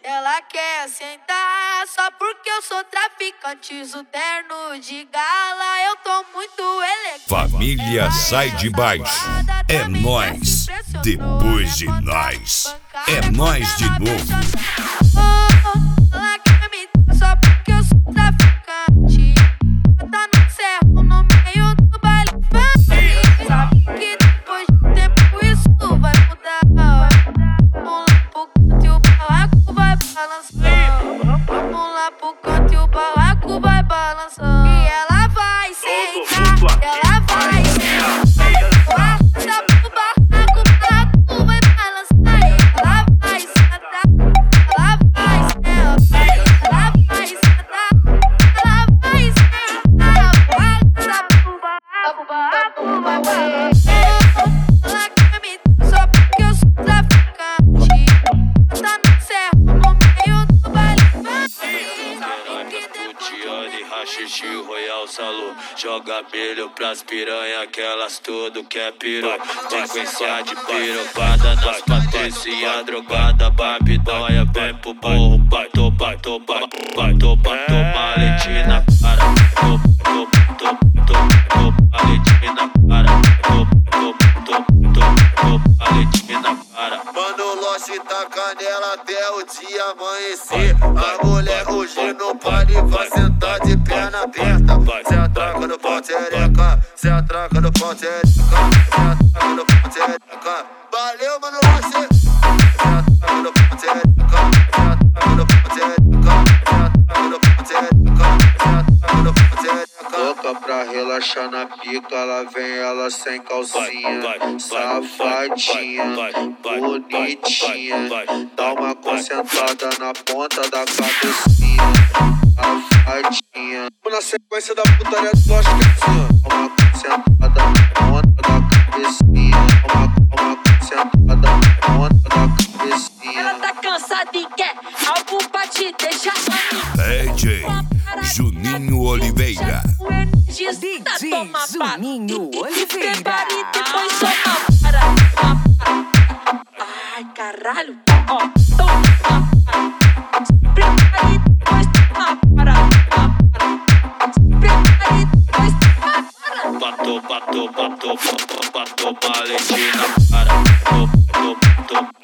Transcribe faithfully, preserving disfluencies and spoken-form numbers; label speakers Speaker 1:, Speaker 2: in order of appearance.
Speaker 1: Ela quer sentar só porque eu sou traficante. Uso terno de gala, eu tô muito elegante.
Speaker 2: Família ela sai de baixo. É nós. Depois de nós. É nós de novo.
Speaker 1: Ela quer me dar só porque eu sou traficante. Tá no cerro, no meio do baile funk. Sabe que depois de tempo isso vai mudar. Vamos lá pro canto e o barraco vai balançar. Vamos lá pro canto e o barraco vai balançar. E ela vai sentar, ela vai sentar. Arrasta pro barraco, o barraco vai balançar. E ela vai sentar, ela vai sentar. Ela vai sentar, ela vai sentar. Arrasta pro barraco, o barraco vai balançar. Ela quer me dar só porque eu sou traficante. Tá no cerro, no meio do baile
Speaker 3: Futiane, rachixe, royal, salô. Joga brilho pras piranha, que elas tudo quer piru. Sequência de pirocada nas patricinha drogada. Barbidóia, vem pro morro. Bato, bato, bato, bato, bato, malete na cara. Tô, tô, tô, tô, tô, malete na cara. Tô, tô, tô, tô, tô, malete na cara.
Speaker 4: Mano, Lost tá canela até o dia amanhecer. A mulher hoje no baile vai sentar de perna aberta. Cê atraca no pau tereca, cê atraca no pau tereca, cê atraca no pau tereca. Valeu, mano, Lost. Cê atraca no pau tereca, cê atraca no pau tereca, cê atraca no pau tereca, cê atraca no pau tereca. Louca pra relaxar na pica, ela vem ela sem calcinha. Safadinha, bonitinha, dá uma concentrada na ponta da cabecinha. Safadinha, na sequência da putaria do Lost, dá uma concentrada na ponta da cabecinha. Uma, uma concentrada na ponta da cabecinha.
Speaker 5: Ela tá cansada e quer algo pra te deixar
Speaker 2: D J Juninho Oliveira.
Speaker 5: D J
Speaker 6: Juninho Oliveira.
Speaker 5: Prepare e depois toma para. Ai, caralho. Ó, toma. Prepare e depois toma para. Prepare e depois toma para.
Speaker 3: Bato, bato, bato, bato, bato, malete na cara. Tô, tô, tô.